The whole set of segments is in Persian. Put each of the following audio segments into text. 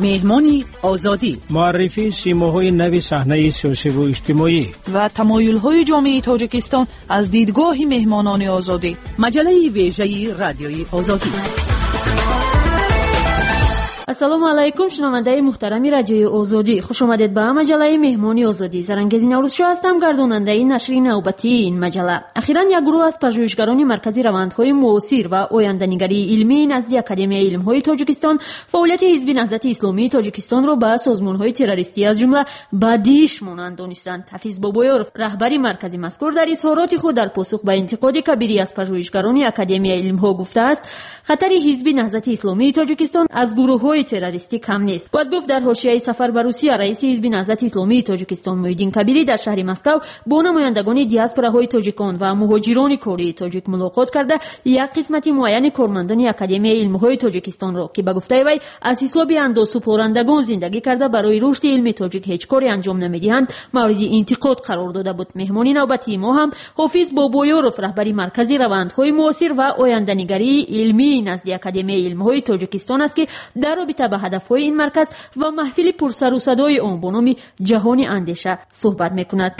مهمانی آزادی، معرفی سیماهای نوی صحنه سیاسی و اجتماعی و تمایل‌های جامعه تاجیکستان از دیدگاه مهمانان آزادی. مجله ویژه رادیوی آزادی. السلام علیکم شنونده محترم رادیوی آزادی، خوش آمدید به مجله مهمانی آزادی. زرنگزی نوروزشو هستم، گرداننده نشر نوبتی این مجله. اخیراً یک گروه از پژوهشگران مرکزی روندهای معاصر و آینده‌نگری علمی نزد اکادمی علم‌های تاجیکستان فعالیت حزب نهضت اسلامی تاجیکستان را به سازمان‌های تروریستی از جمله بدیش مانند دانستند. حفیظ بابایارف رهبر مرکزی مذکور در اظهارات خود در پاسخ به انتقاد کبیری از پژوهشگران اکادمی علم‌ها گفته است خطر حزب نهضت اسلامی تاجیکستان از گروه‌های تروریستی کم نیست. گفت در حاشیه سفر به روسیه رئیس حزب نهضت اسلامی تاجیکستان محیدین کبیری در شهر مسکو با نمایندگان دیاسپوراهای تاجیکان و مهاجران کره تاجیک ملاقات کرده یک قسمت معین کارمندان اکادمی علم‌های تاجیکستان را که به گفته وی از حساب اندوسپارندگان زندگی کرده برای رشد علمی تاجیک هیچ کاری انجام نمیدهند مورد انتقاد قرار داده بود. مهمانی نوبتی ما هم حافظ بابایارف رهبر مرکزی روندهای معاصر و آینده‌نگری علمی نزد اکادمی علم‌های تاجیکستان است که در رابطه به هدف‌های این مرکز و محفل پرسر و صدای آن با نام جهان اندیشه صحبت می‌کند.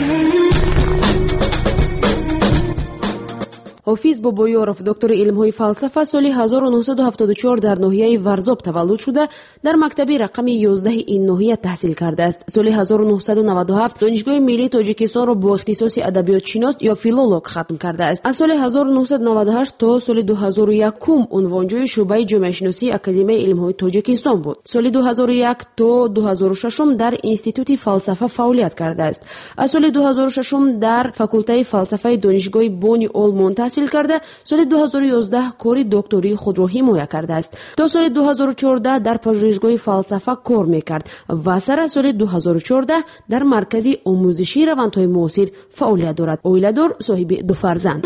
حافظ بابایارف دکتر علم‌های فلسفه سال 1974 در ناحیه ورزاب تولد شده در مکتب رقم 11 این ناحیه تحصیل کرده است. سال 1997 دانشگاه ملی تاجیکستان را با اختصاص ادبیات شناس یا فیلولوگ ختم کرده است. از سال 1998 تا سال 2001 عنوانجوی شعبه جامعه شناسی اکادمی علم‌های تاجیکستان بود. سال 2001 تا 2006 در انستیتوت فلسفه فعالیت کرده است. از سال 2006 در فاکولته فلسفه دانشگاه بونی آلمان تحصیل کرده. سال 2011 کار دکتری خود را حمایت کرده است. تا سال 2014 در پژوهشگاه فلسفه کار میکرد و سر سال 2014 در مرکز آموزشی روندهای معاصر فعالیت دارد. اویله‌دار، صاحب 2 فرزند.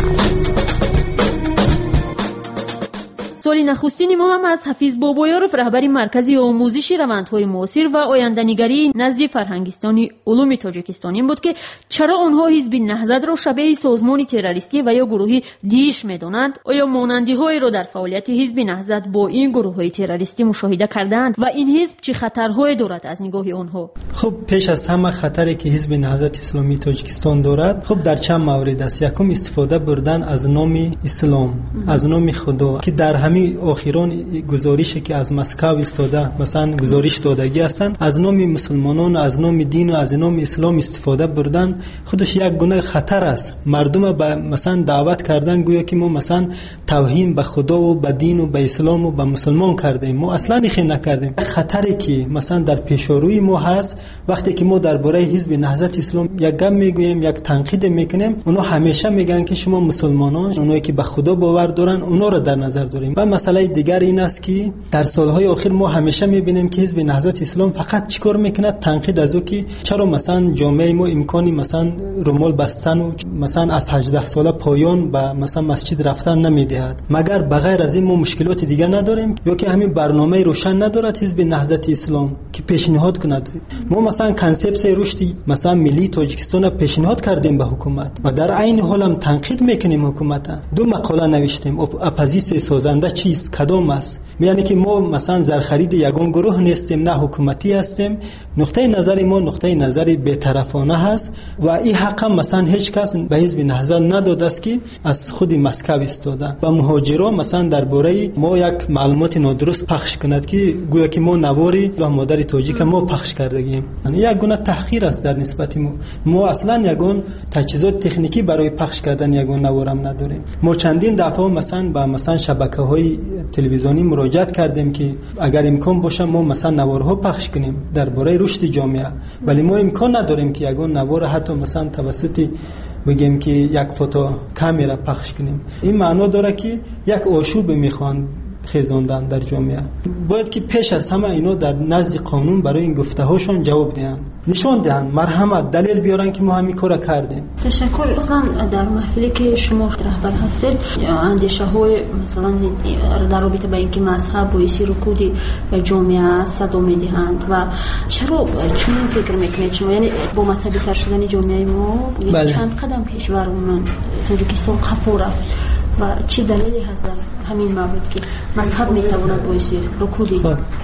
سال نخستین ما هم از حفیظ بابایارف رهبر مرکزی آموزشی روندهای معاصر و آینده‌نگری نزد فرهنگستان علوم تاجیکستان بود که چرا آنها حزب نهضت را شبیه سازمان تروریستی و یا گروهی دیش می‌دانند؟ آیا مانندی‌هایی را در فعالیت حزب نهضت با این گروه‌های تروریستی مشاهده کردند و این حزب چه خطرهایی دارد از نگاه آنها؟ خب پیش از همه خطری که حزب نهضت اسلامی تاجیکستان دارد خب در چند مورد است. یکم استفاده بردن از نام اسلام، از نام خدا که در همین آخران گزارشی که از مسکو استاده مثلا گزارش دادگی هستند از نام مسلمانان، از نام دین و از نام اسلام استفاده بردن خودش یک گونه خطر است. مردم به مثلا دعوت کردن گویا که ما مثلا توهین به خدا و به دین و به اسلام و به مسلمان کردیم. ما اصلا این نکردیم. خطری که مثلا در پیشروی ما هست وقتی که ما درباره حزب نهضت اسلام یک گپ میگوییم، یک تنقید میکنیم، اونا همیشه میگن که شما مسلمانان، اونایی که به خدا باور دارن اونا رو در نظر داریم. و مسئله دیگر این است که در سالهای اخیر ما همیشه میبینیم که حزب نهضت اسلام فقط چیکار میکنه؟ تنقید از او که چرا مثلا جامعه ما امکانی مثلا رومال بستن و مثلا از 18 ساله پایان به مثلا مسجد رفتن نمیدهد. مگر بغیر از این ما مشکلات دیگه نداریم یا که همین برنامه روشن ندارد حزب نهضت اسلام که پیشنهاد کند؟ ما مثلا کانسپت رشد مثلا ملی تاجیکستان پیشنهاد کردیم به حکومت و در عین حال هم تنقید میکنیم حکومت. 2 مقاله نوشتیم اپوزیسیون سازنده چیست، کدام است؟ یعنی که ما مثلا زرخرید یگان گروه نیستیم، نه حکومتی هستیم. نقطه نظر ما نقطه نظر بی‌طرفانه هست و این حق هم مثلا هیچ کس به حزب نهضت نداده است که از خود مسکو استاده و مهاجران مثلا درباره ما یک معلومات نادرست پخش کند که گویا که ما نواری لا مادر تاجیک ما پخش کردگیم. یعنی یک گونه تحقیر است در نسبت ما اصلا یگان تجهیزات تکنیکی برای پخش کردن یگان نوارم نداریم. ما چندین دفعه مثلا با مثلا شبکه‌های تلویزیونی مراجعت کردیم که اگر امکان باشه ما مثلا نوارها پخش کنیم درباره رشد جامعه، ولی ما امکان نداریم که یگان نوار حتی مثلا توسط بگیم که یک فوتو کامera پخش کنیم. این معنا داره که یک آشوب میخوان خیزاندن در جامعه. باید که پیش از همه اینا در نزد قانون برای این گفته هاشون جواب دهند، نشان دهند، مرحمت، دلیل بیارن که ما همین کارو کردیم. تشکر. اصلا در محفلی که شما رهبر هستید اندیشه های مثلا در رابطه با اینکه مذهب و رکود جامعه صدا میدهند و چرا چون فکر میکنید شما یعنی با مذهبی تر شدن جامعه ما چند قدم کشورمون تاجیکستان قفو رفت و چه دلیلی هست در همین مورد که مذهب میتواند باعث رکودی؟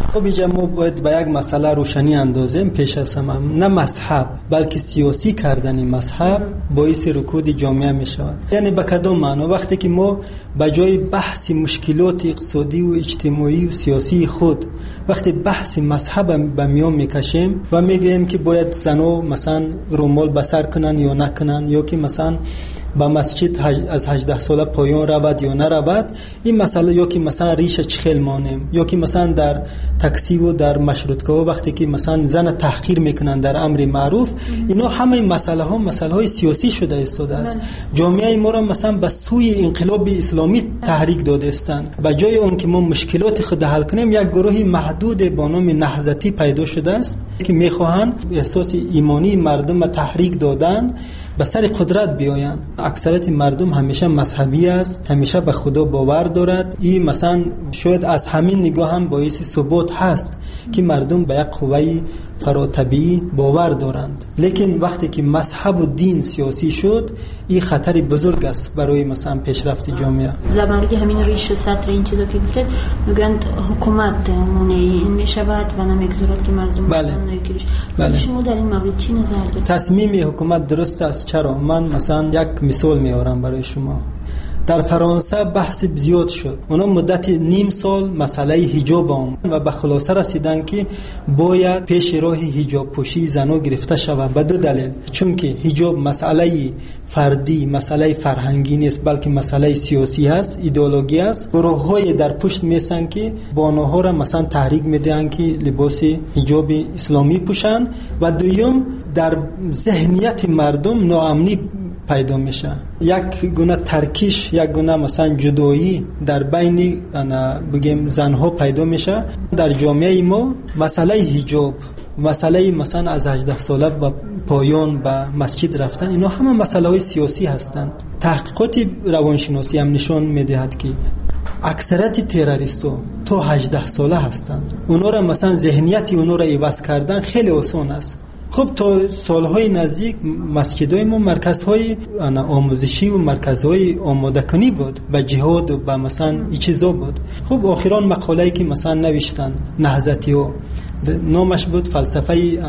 خب اینجا ما باید به یک مسئله روشنی اندازیم. پیش از همه نه مذهب بلکه سیاسی کردن مذهب باعث رکود جامعه می شود. یعنی به کدام معنی؟ وقتی که ما به جای بحث مشکلات اقتصادی و اجتماعی و سیاسی خود وقتی بحث مذهب به میان میکشیم و میگیم که باید زنو مثلا رومال بسر کنن یا نکنن، یا که مثلا با مسجد از 18 ساله پایان رود یا نرود، این مسئله یا که مثلا ریشه چخیل مانیم، یا که مثلا در تاکسی و در مشروطه وقتی که مثلا زن تحقیر میکنن در امر معروف، اینا همه مسئله ها مسئله های سیاسی شده است. جامعه ما را مثلا به سوی انقلاب اسلامی تحریک داده استند. به جای اون که ما مشکلات خود حل کنیم، یک گروه محدود با نام نهضتی پیدا شده است که میخواهند احساس ایمانی مردم تحریک دادن به سر قدرت بیایند. اکثریت مردم همیشه مذهبی است، همیشه به خدا باور دارد. این مثلا شاید از همین نگاه هم باعث ثبات هست که مردم به یک قوه فراتبی باور دارند. لیکن وقتی که مذهب و دین سیاسی شد، این خطر بزرگ است برای مثلا پیشرفت جامعه. زبانگی همین ریشه سطر این چیزا که گفتید میگن حکومت این میشود و نمیگذارد که مردم مثلا نگیرش. شما در این مورد چی نظر دارید؟ تصمیم حکومت درست است. چرا؟ من مثلا یک مثال میارم برای شما. در فرانسه بحث زیاد شد. اونا مدت نیم سال مسئله حجاب آمد و به خلاصه رسیدن که باید پیش راه حجاب پوشی زنها گرفته شود به دو دلیل. چون که حجاب مسئله فردی، مسئله فرهنگی نیست، بلکه مسئله سیاسی هست، ایدئولوژی است. گروه‌های در پشت میسن که بانوها را مثلا تحریک میدن که لباس حجاب اسلامی پوشن، و دوم در ذهنیت مردم ناامنی پیدا میشه. یک گونه ترکیش، یک گونه مثلا جدایی در بین بگیم زنها پیدا میشه. در جامعه ما مسئله حجاب، مسئله مثلا از 18 ساله به پایان به مسجد رفتن، اینا همه مسئله های سیاسی هستند. تحقیقات روانشناسی هم نشان میدهد که اکثریت تروریست‌ها تا 18 ساله هستند. اونا را مثلا ذهنیت اونا را عوض کردن خیلی آسان است. خب تا سالهای نزدیک مسجدهای ما مرکزهای آموزشی و مرکزهای آماده کنی بود به جهاد و به مثلا این چیزا بود. خب آخران مقاله‌ای که مثلا نوشتن نهضتی ها، نامش بود فلسفه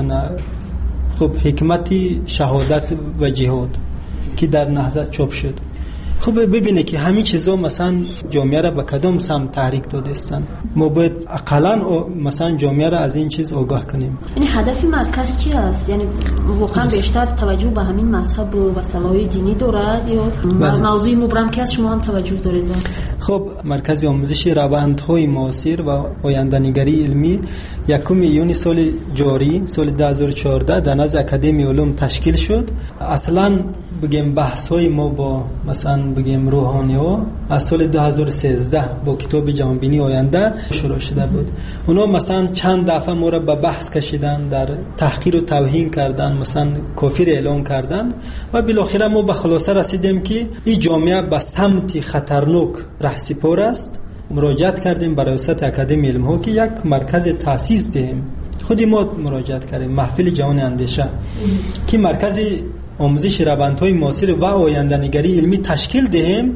خب حکمت شهادت و جهاد که در نهضت چاپ شد. خب ببینه که همین چیزا مثلا جامعه را به کدام سمت تحریک داده استند. ما باید اقلا مثلا جامعه را از این چیز آگاه کنیم. یعنی هدف مرکز چی است؟ یعنی واقعا بیشتر توجه به همین مذهب و مسائل دینی دارد یا موضوع مبرم که شما هم توجه دارید؟ خب مرکز آموزشی روندهای معاصر و آینده‌نگری علمی 1 یونی سال جاری سال 2014 در نزد اکادمی علوم تشکیل شد. اصلا بگیم بحث‌های ما با مثلا بگیم روحانی‌ها از سال 2013 با کتاب جهانبینی آینده شروع شده بود. اونا مثلا چند دفعه ما را به بحث کشیدن، در تحقیر و توهین کردن، مثلا کافر اعلام کردن و بالاخره ما به خلاصه رسیدیم که این جامعه به سمت خطرناک رهسپار است. مراجعت کردیم برای ریاست اکادمی علم‌ها که یک مرکز تأسیس دهیم. خودی ما مراجعت کردیم محفل جهان اندیشه که مرکز آموزش روندهای معاصر و آینده‌نگری علمی تشکیل دهیم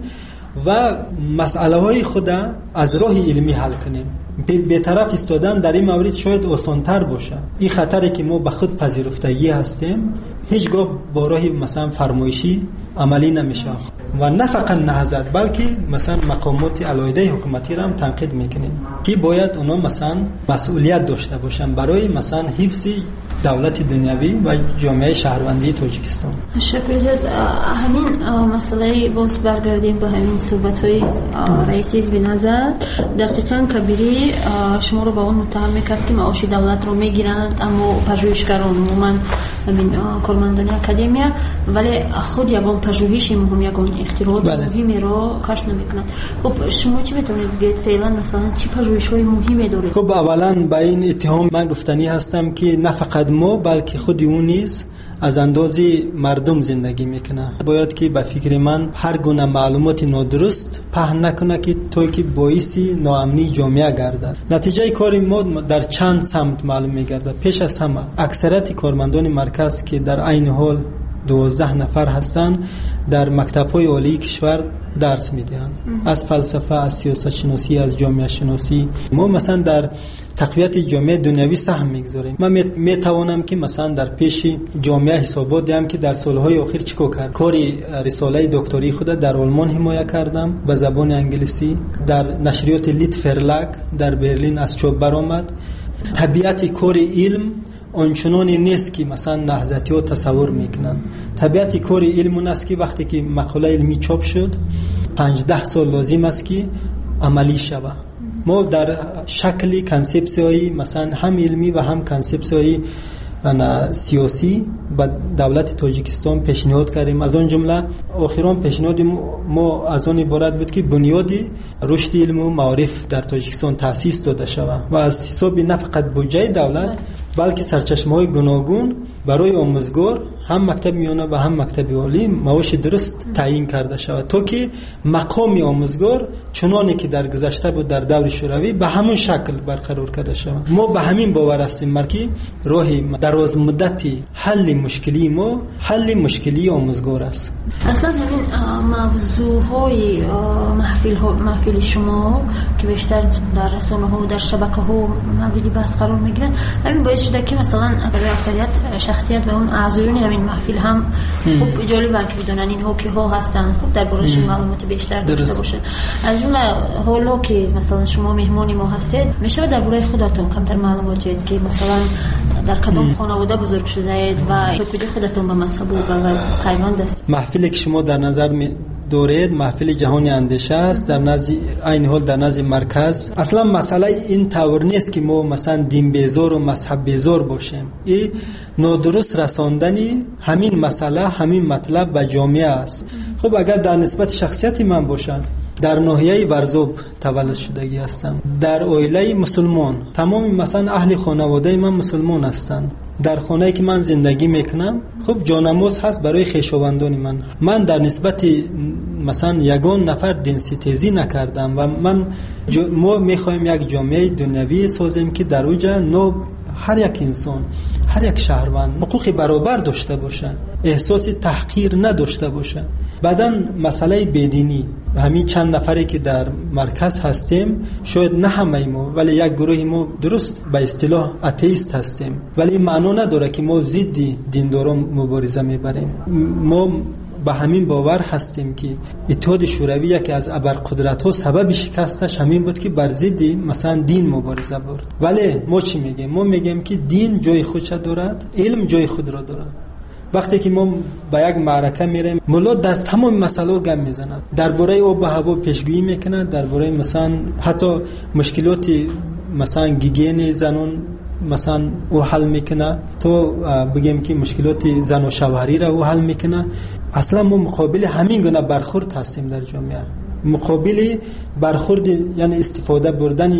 و مسئله های خود از راه علمی حل کنیم. به طرف ایستادن در این مورد شاید آسان‌تر باشه. این خطری که ما به خود پذیرفتگی هستیم هیچگاه با راه مثلا فرمایشی عملی نمیشه و نه فقط نهضت بلکه مثلا مقامات علیحده حکومتی را هم تنقید میکنیم که باید اونا مثلا مسئولیت داشته باشن برای مثلا حفظ دولت دنیوی و جامعه شهروندی تاجیکستان. شکر زد. همین مسئله باز برگردیم به همین صحبت‌های رئیس حزب نهضت. دقیقاً کبیری شما رو با اون متهم میکرد که معاش دولت رو میگیرند، اما پژوهشگران عموما همین کارمندان اکادمیا ولی خود یگان پژوهش مهم، یگان اختراعات مهمی رو کاش نمیکنند. خب شما چی میتونید بگید فعلا مثلا چی پژوهش‌های مهمی دارید؟ خب اولا با این اتهام من گفتنی هستم که نه فقط ما بلکه خود اون نیز از اندازه مردم زندگی میکنه. باید که به فکر من هر گونه معلومات نادرست پهن نکنه که توی که باعث ناامنی جامعه گردد. نتیجه کار ما در چند سمت معلوم میگرده. پیش از همه اکثریت کارمندان مرکز که در عین حال 12 نفر هستند در مکتب‌های عالی کشور درس میدهند، از فلسفه، از سیاست شناسی، از جامعه شناسی. ما مثلا در تقویت جامعه دنیوی سهم میگذاریم. من میتوانم که مثلا در پیش جامعه حسابات دهم که در سالهای اخیر چیکار کردم. کاری رساله دکتری خود در آلمان حمایت کردم به زبان انگلیسی، در نشریات لیت فرلگ در برلین از چاپ برآمد. طبیعت کار علم آنچنانی نیست که مثلا نهضتی‌ها تصور میکنن. طبیعت کار علم اون است که وقتی که مقاله علمی چاپ شد 5-10 سال لازم است که عملی شود. ما در شکل کانسپسی‌های مثلا هم علمی و هم کانسپسی‌های سیاسی با دولت تاجیکستان پیشنهاد کردیم. از آن جمله آخران پیشنهاد ما از آن عبارت بود که بنیادی رشد علم و معارف در تاجیکستان تأسیس داده شود و از حساب نه فقط بودجه دولت بلکه سرچشمه‌های گوناگون برای آموزگار هم مکتب میانه و هم مکتب عالی معاش درست تعیین کرده شود تا که مقام آموزگار چنانی که در گذشته بود در دور شوروی به همون شکل برقرار کرده شود. ما به همین باور هستیم که راه دراز مدتی حل مشکلی ما حل مشکلی آموزگار است. اصلا همین موضوعهای محفل شما که بیشتر در رسانه‌ها و در شبکه‌ها مورد بحث قرار میگیرن، همین باعث شده که مثلا برای اکثریت شخصیت و اون اعضایان همین محفل هم خوب جالبه که بدونن اینها که ها هستن، خوب در بارش معلومات بیشتر داشته باشه. از جمله حالا که مثلا شما مهمان ما هستید، میشه درباره خودتون کمتر معلومات بدید که مثلا در کدام خانواده بزرگ شده اید و کدی خودتون به مذهب و پیوند است؟ محفلی که شما در نظر دارید محفل جهانی اندیشه است، در نزد این حال در نزد مرکز. اصلا مسئله این طور نیست که ما مثلا دین بیزار و مذهب بیزار باشیم. این نادرست رساندنی همین مسئله همین مطلب به جامعه است. خب اگر در نسبت شخصیت من باشم، در ناحیه ورزوب تولد شدگی هستم، در عائله مسلمان، تمام مثلا اهل خانواده من مسلمان هستند. در خانه‌ای که من زندگی میکنم خب جانماز هست برای خویشاوندان من در نسبت مثلا یگان نفر دین ستیزی نکردم و ما میخوایم یک جامعه دنیوی سازیم که در اونجا هر یک انسان، هر یک شهروند حقوق برابر داشته باشه، احساس تحقیر نداشته باشه. بعداً مسئله بدینی، همین چند نفری که در مرکز هستیم، شاید نه همه ما ولی یک گروه ما درست به اصطلاح اتئیست هستیم، ولی معنا نداره که ما ضد دینداران مبارزه میبریم. ما به همین باور هستیم که اتحاد شوروی یکی از ابرقدرت‌ها سبب شکستش همین بود که بر ضد مثلا دین مبارزه برد. ولی ما چی میگیم؟ ما میگیم که دین جای خودش دارد، علم جای خود را دارد. وقتی که ما به یک معرکه میریم، ملا در تمام مسائل گم میزنه، درباره آب و هوا پیشگویی میکنه، درباره مثلا حتی مشکلات مثلا گیگین زنان مثلا او حل میکنه، تو بگیم که مشکلات زن و شوهری را او حل میکنه. اصلا ما مقابل همین گونه برخورد هستیم در جامعه، مقابل برخورد یعنی استفاده بردن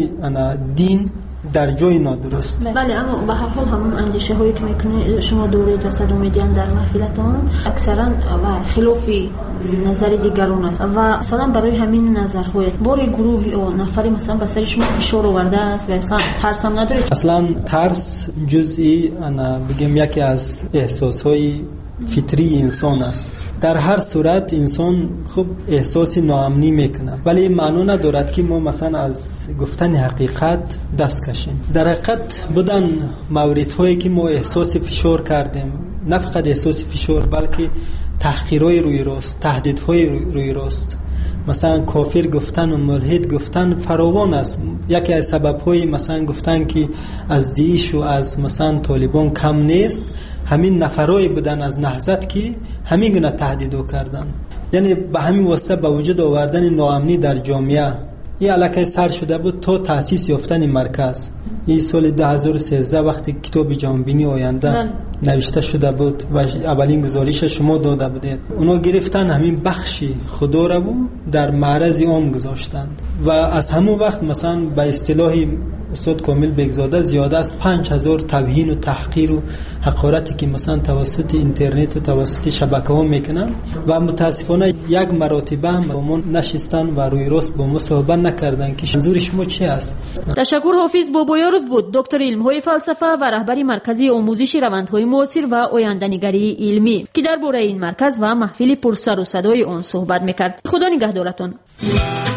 دین در جای نادرست. بله، اما به هر حال همون اندیشه هایی که میکنه شما دارید و صدا میدین در محفلتان اکثرا و خلاف نظر دیگران است و مثلا برای همین نظرهای بار گروه و نفری مثلا به سر شما فشار آورده است و اصلا ترس هم ندارید؟ اصلا ترس جزئی بگیم یکی از احساسهای فطری انسان است. در هر صورت انسان خب احساس ناامنی میکنه، ولی این معنی ندارد که ما مثلا از گفتن حقیقت دست کشیم. در حقیقت بودن موردهایی که ما احساس فشار کردیم، نه فقط احساس فشار بلکه تحقیرهای روی راست، تهدیدهای روی راست، مثلا کافر گفتن و ملحد گفتن فراوان است. یکی از سبب‌های مثلا گفتن که از داعش و از مثلا طالبان کم نیست، همین نفرای بودن از نهضت که همین گونه تهدیدو کردن. یعنی به همین واسطه به وجود آوردن ناامنی در جامعه این علاقه سر شده بود تا تأسیس یافتن مرکز. این سال 2013 وقتی کتاب جهانبینی آینده نوشته شده بود و اولین گزارش شما داده بودید، اونا گرفتن همین بخشی خدا را بود در معرض عام گذاشتند و از همون وقت مثلا به اصطلاح استاد کامل بگزاده زیاده از 5000 توهین و تحقیر و حقارتی که مثلا توسط اینترنت و توسط شبکه‌ها میکنن و متاسفانه یک مراتبه هم با ما نشستن و روی راست با ما صحبت نکردن که منظور شما چی است. تشکر. حافظ بابایاروف بود، دکتر علم‌های فلسفه و رهبر مرکزی آموزش روندهای معاصر و آینده‌نگری علمی که درباره این مرکز و محفل پرسر و صدای آن صحبت می‌کرد. خدا نگهدارتان.